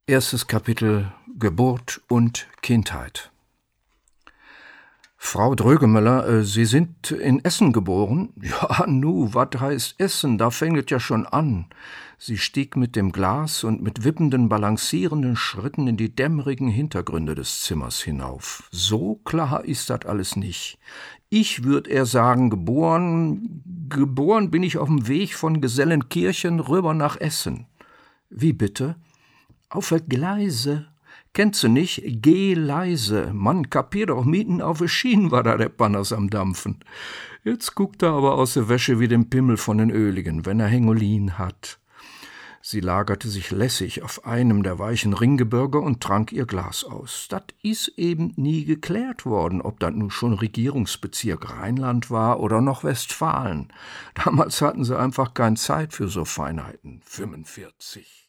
Erstes Kapitel: Geburt und Kindheit. Frau Drögemöller, Sie sind in Essen geboren? Ja, nu, wat heißt Essen? Da fängt ja schon an. Sie stieg mit dem Glas und mit wippenden, balancierenden Schritten in die dämmerigen Hintergründe des Zimmers hinauf. So klar ist das alles nicht. Ich würd eher sagen, geboren bin ich auf dem Weg von Gesellenkirchen rüber nach Essen. Wie bitte? Auf der Gleise. Kennst du nicht? Geh leise. Mann, kapier doch, mitten auf der Schienen war da der Banners am Dampfen. Jetzt guckt er aber aus der Wäsche wie dem Pimmel von den Öligen, wenn er Hengolin hat. Sie lagerte sich lässig auf einem der weichen Ringgebirge und trank ihr Glas aus. Das ist eben nie geklärt worden, ob das nun schon Regierungsbezirk Rheinland war oder noch Westfalen. Damals hatten sie einfach keine Zeit für so Feinheiten. 45.